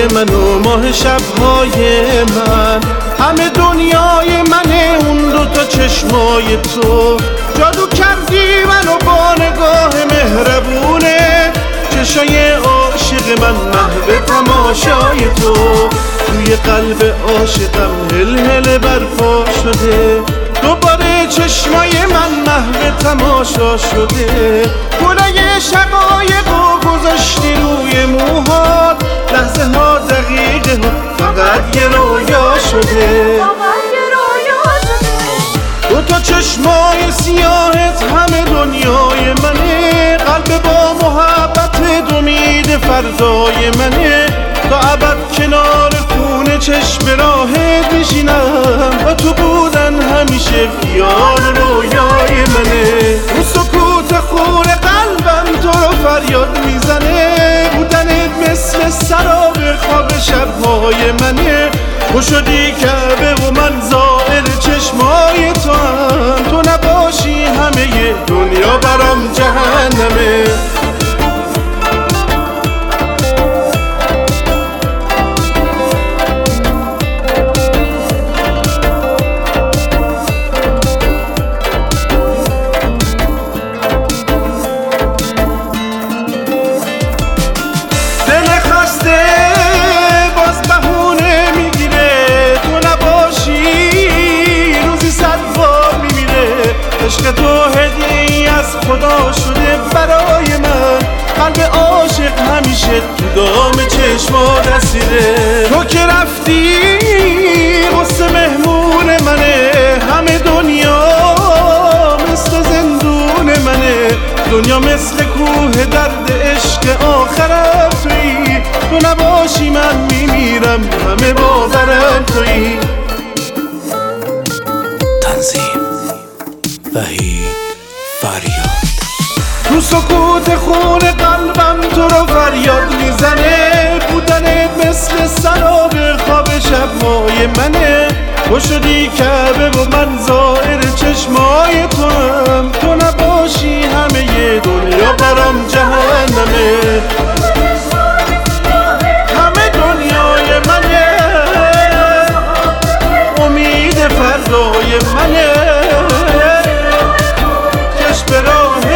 من و ماه شبهای من، همه دنیای منه اون دوتا چشمای تو. جادو کردی منو با نگاه مهربونه، چشای عاشق من محو تماشای تو. توی قلب عاشقم هل هل برپا شده، دوباره چشمای من محو تماشا شده. گلای شقایقو گذاشتی روی موهات، لحظه ها دقیقه ها فقط یه رویا شده. دوتا چشمای سیاهت همه دنیای منه، قلب با محبت امید فردای منه. تا ابد کنار خونه چشم راهت میشینم، با تو بودن همیشه خیال رویای منه. اون سکوت خون قلبم تو رو فریاد میزنه، بودنت مثل سراب خواب شبهای منه. تو شدی کعبه و من زائر چشمای تو هم، تو نباشی همه دنیا برام جهنمه. عشق تو هدیه از خدا شده برای من، قلب عاشق همیشه تو دام چشمات اسیره. تو که رفتی غصه مهمون منه، همه دنیا مثل زندون منه. دنیا مثل کوه درد عشق آخرم تویی، تو نباشی من میمیرم همه باورم تویی. تنظیم وحید فریاد. تو سکوت خون قلبم تو رو فریاد میزنه، بودنت مثل سراب خواب شبهای منه. تو شدی کعبه و من زائر چشمای تو هم، تو نباشی همه دنیا برام جهنمه. همه دنیای منه، امید فردای منه. چشم راه